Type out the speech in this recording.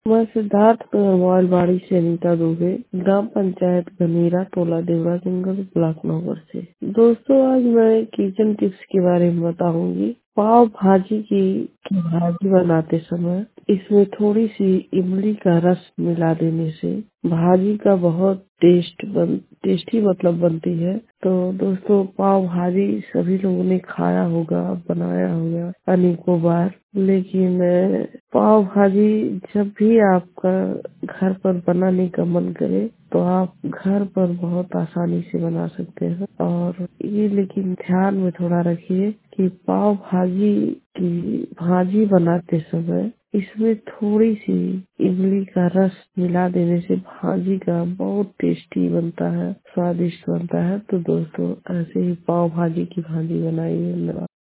मैं सिद्धार्थ मोबाइलवाड़ी से अनीता दुबे, ग्राम पंचायत गनीरा, टोला देवरा जंगल, ब्लॉक नंबर से। दोस्तों, आज मैं किचन टिप्स के बारे में बताऊंगी। पाव भाजी की भाजी बनाते समय इसमें थोड़ी सी इमली का रस मिला देने से भाजी का बहुत टेस्टी मतलब बनती है। तो दोस्तों, पाव भाजी सभी लोगों ने खाया होगा, बनाया होगा अनेकों बार। लेकिन पाव भाजी जब भी आपका घर पर बनाने का मन करे तो आप घर पर बहुत आसानी से बना सकते हैं। और ये लेकिन ध्यान में थोड़ा रखिए कि पाव भाजी की भाजी बनाते समय इसमें थोड़ी सी इमली का रस मिला देने से भाजी का बहुत टेस्टी बनता है, स्वादिष्ट बनता है। तो दोस्तों, ऐसे ही पाव भाजी की भाजी बनाइए।